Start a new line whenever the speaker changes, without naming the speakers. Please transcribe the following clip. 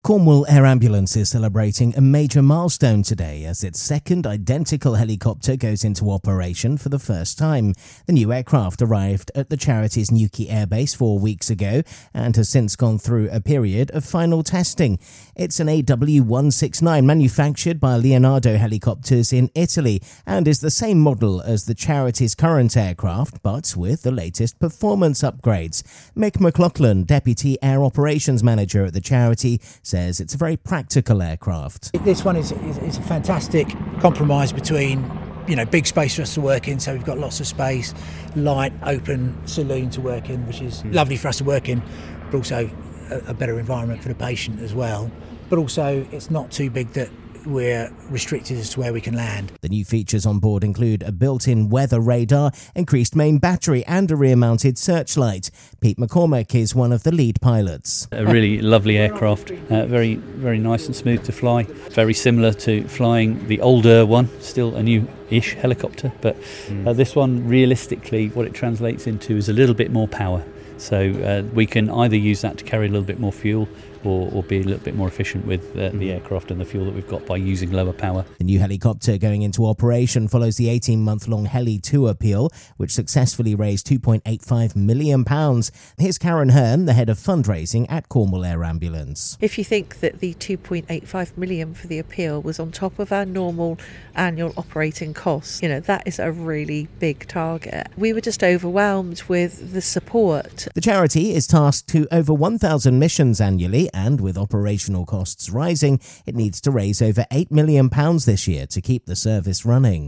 Cornwall Air Ambulance is celebrating a major milestone today as its second identical helicopter goes into operation for the first time. The new aircraft arrived at the charity's Newquay Airbase 4 weeks ago and has since gone through a period of final testing. It's an AW169 manufactured by Leonardo Helicopters in Italy and is the same model as the charity's current aircraft, but with the latest performance upgrades. Mick McLaughlin, Deputy Air Operations Manager at the charity, says it's a very practical aircraft.
This one is a fantastic compromise between, big space for us to work in, so we've got lots of space, light, open saloon to work in, which is lovely for us to work in, but also a better environment for the patient as well. But also it's not too big that we're restricted as to where we can land.
The new features on board include a built-in weather radar, increased main battery and a rear-mounted searchlight. Pete McCormack is one of the lead pilots.
A really lovely aircraft, very, very nice and smooth to fly. Very similar to flying the older one, still a new-ish helicopter, but this one, realistically, what it translates into is a little bit more power. So we can either use that to carry a little bit more fuel or be a little bit more efficient with the aircraft and the fuel that we've got by using lower power.
The new helicopter going into operation follows the 18-month-long Heli 2 appeal, which successfully raised £2.85 million. Here's Karen Hearn, the head of fundraising at Cornwall Air Ambulance.
If you think that the £2.85 million for the appeal was on top of our normal annual operating costs, that is a really big target. We were just overwhelmed with the support.
The charity is tasked to over 1,000 missions annually, and with operational costs rising, it needs to raise over £8 million this year to keep the service running.